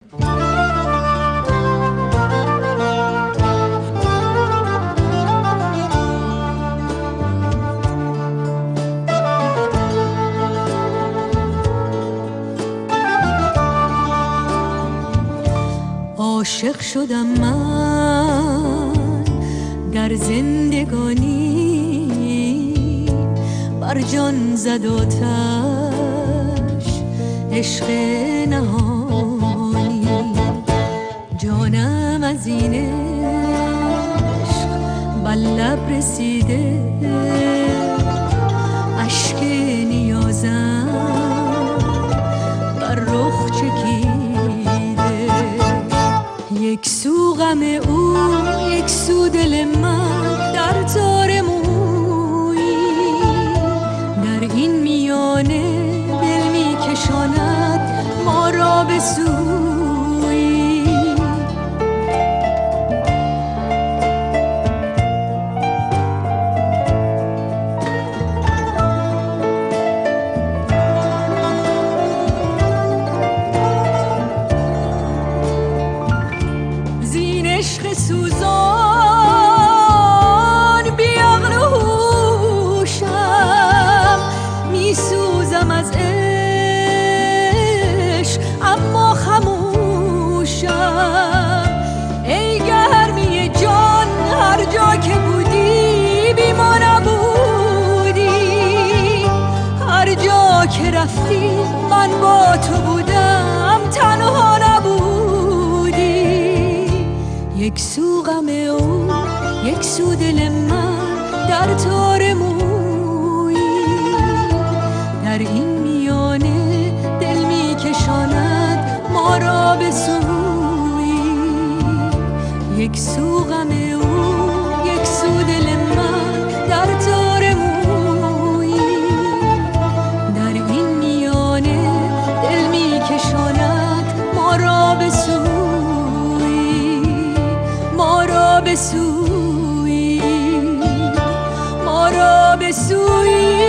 عاشق شدم من در زندگانی، بر جان زد آتش عشق نهانی. جانم از این عشق بر لب رسیده، اشک نیازم بر رخ چکیده. یک سو غم او، یک سو دل من در تار مویی. در این میانه دل می کشاند ما را به سویی. عشق سوزان بی عقل و هوشم، می سوزم از عشق اما خموشم. ای گرمی جان هر جا که بودی بی ما نبودی، هر جا که رفتی من با تو بودم تنها نبودی. یک سو غم او، یک سو دل من در تار مویی. در این میانه دل می کشاند ما را به سویی. یک سو غم او، یک سو دل من در تار مویی. در این میانه دل می کشاند ما را به سویی، ما را به سویی، ما را به سویی.